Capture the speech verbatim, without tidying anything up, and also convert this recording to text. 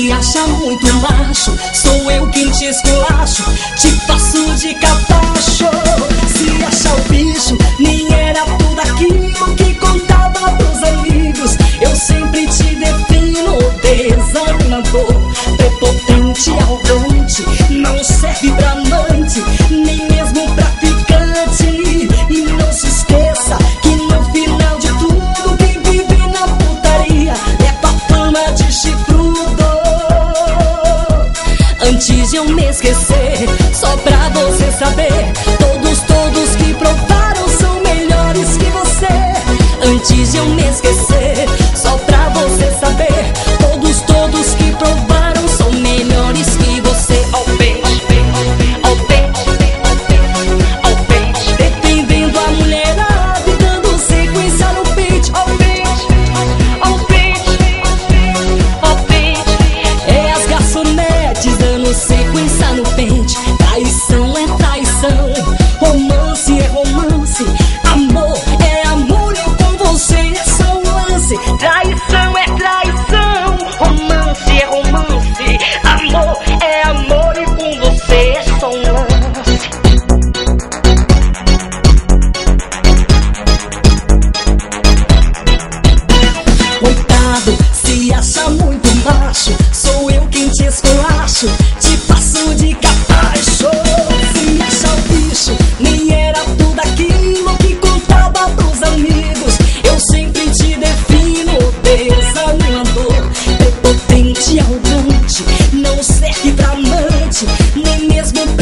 Se acha muito macho, sou eu quem te esculacho, te passo de capacho. Se acha o bicho, nem era tudo aquilo que contava pros amigos. Eu sempre te defino, desanimador, prepotente, arrogante, não serve pra amante, nem mesmo pra ficante. E não se esqueça que no final de tudo, quem vive na putaria leva fama de chifrudo. Antes de eu me esquecer, só pra você saber, todos, todos que provaram são melhores que você. Antes de eu me esquecer, só pra você saber, todos, todos que provaram são melhores que você. Ao bem, ao bem, ao bem, defendendo a mulherada e dando sequência no beat. Ao bem, ao bem, ao bem, é as garçonetes dando sequência no pente. Traição é traição, romance é romance, amor é amor e com você é só um lance. Traição é traição, romance é romance, amor é amor e com você é só um lance. Coitado, se acha muito macho, sou eu quem te esculacho, te passo de capacho. Se acha o bicho, nem era tudo aquilo que contava pros amigos. Eu sempre te defino, desanimador, prepotente, arrogante, não serve pra amante, nem mesmo